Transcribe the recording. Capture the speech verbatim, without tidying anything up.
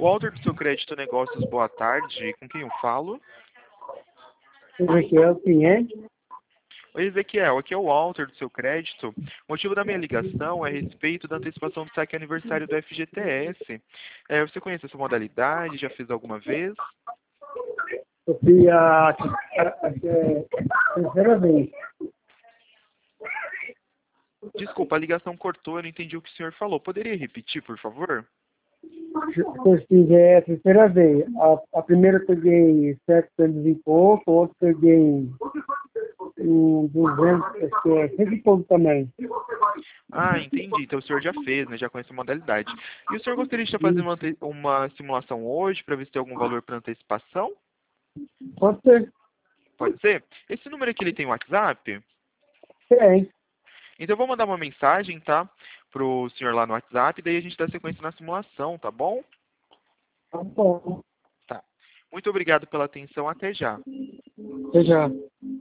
Walter do seu Crédito Negócios, boa tarde. Com quem eu falo? Ezequiel, quem é? Oi, Ezequiel, aqui é o Walter do seu Crédito. O motivo da minha ligação é a respeito da antecipação do saque aniversário do F G T S. É, você conhece essa modalidade? Já fez alguma vez? Eu fui a, a, a, a terceira vez. Desculpa, a ligação cortou, eu não entendi o que o senhor falou. Poderia repetir, por favor? Eu fiz é, a terceira vez. A, a primeira eu peguei setecentos e pouco, a outra eu peguei um duzentos, acho que é cento e pouco também. Ah, entendi. Então o senhor já fez, né? Já conhece a modalidade. E o senhor gostaria de fazer uma, ante- uma simulação hoje para ver se tem algum valor para antecipação? Pode ser? Pode ser? Esse número aqui ele tem WhatsApp? Tem. Então eu vou mandar uma mensagem, tá? Pro senhor lá no WhatsApp, daí a gente dá sequência na simulação, tá bom? Tá bom. Tá. Muito obrigado pela atenção, até já. Até já.